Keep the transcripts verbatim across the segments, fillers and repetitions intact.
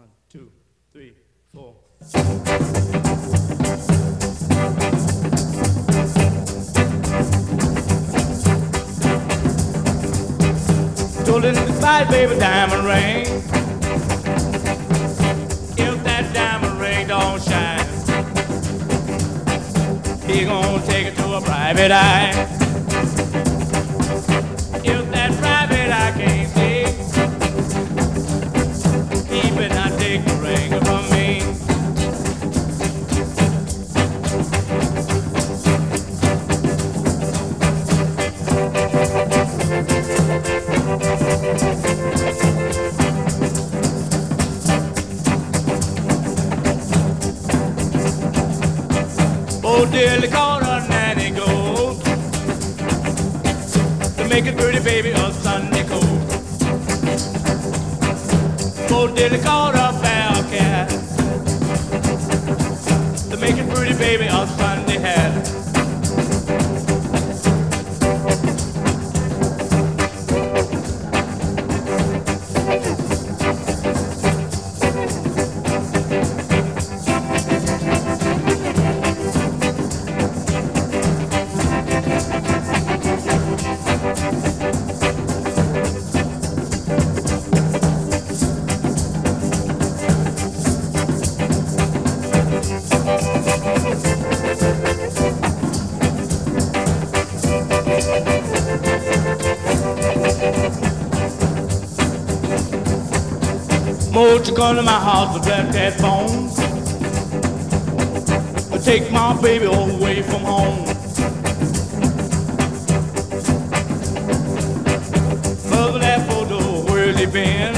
two, three, four. Told her goodbye, baby, diamond ring. If that diamond ring don't shine, he gonna take it to a private eye. If that private eye can't see, he better not take the ring from me. Oh, dearly called her nanny gold to make a pretty baby a Sunday coat. Oh, dearly called her bell cat to make a pretty baby a Sunday hat. Won't you come to my house with black cat bones? Or take my baby away from home. Mother, that photo, where's he been?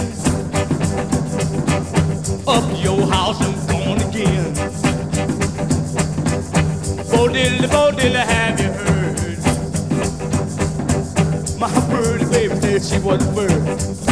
Up to your house and gone again. Bo diddly, bo diddly, have you heard? My birdie baby said she was a bird.